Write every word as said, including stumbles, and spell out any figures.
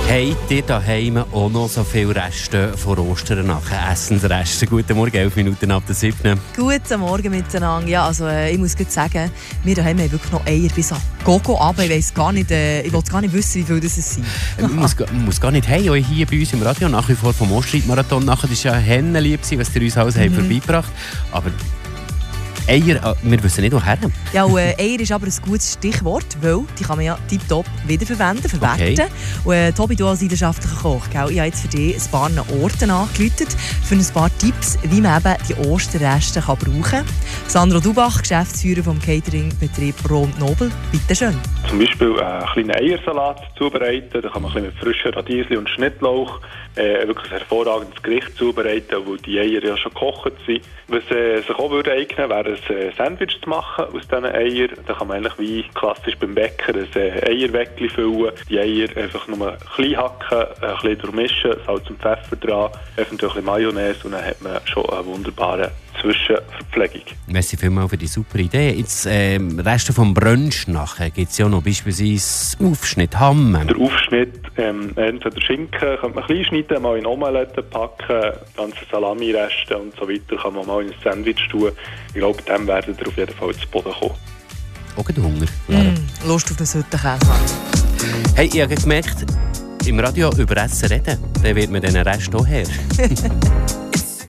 Habt ihr daheim auch noch so viele Reste von Ostern nachher? Essensreste? Guten Morgen, elf Minuten ab der siebten. Guten Morgen miteinander. Ja, also, äh, ich muss gut sagen, wir daheim haben wirklich noch Eier bis an Gogo runter. Ich weiss gar nicht, äh, ich will gar nicht wissen, wie viel das sind. Man muss, man muss gar nicht hey, euch hier bei uns im Radio nach wie vor vom Ostreitmarathon nachher. Das war ja hennenlieb, was ihr uns alles mhm. vorbeigebracht habt. Aber Eier, wir wissen nicht, woher. Ja, und, äh, Eier ist aber ein gutes Stichwort, weil die kann man ja tiptop wiederverwenden, verwerten. Okay. Und, äh, Tobi, du als leidenschaftlicher Koch, gell? Ich habe jetzt für dich ein paar Orte angerufen für ein paar Tipps, wie man eben die Osterreste kann brauchen kann. Sandro Dubach, Geschäftsführer vom Cateringbetrieb Rond Nobel, bitte schön. Zum Beispiel äh, einen kleinen Eiersalat zubereiten, da kann man ein bisschen mit frischen Radieschen und Schnittlauch äh, wirklich ein hervorragendes Gericht zubereiten, wo die Eier ja schon gekocht sind. Was äh, sich auch würde eignen, wäre ein äh, Sandwich zu machen aus diesen Eiern. Da kann man eigentlich wie klassisch beim Bäcker ein äh, Eierweckli füllen, die Eier einfach nur klein hacken, ein bisschen durchmischen, Salz und Pfeffer dran, eventuell ein bisschen Mayonnaise und dann hat man schon eine wunderbare Zwischenverpflegung. Merci vielmals für die super Idee. Jetzt ähm, Reste vom Brunch nachher gibt es ja noch beispielsweise Aufschnitt, Hamm. Der Aufschnitt, ähm, entweder Schinken, könnte man klein schneiden, mal in Omelette packen, ganze Salami-Reste und so weiter kann man mal in ein Sandwich tun. Ich glaube, dem werden wir auf jeden Fall zu Boden kommen. Auch den Hunger. Mm, Lust auf den Süttenkäse. Hey, ich habe gemerkt, im Radio über Essen reden, dann wird man diesen Rest auch her.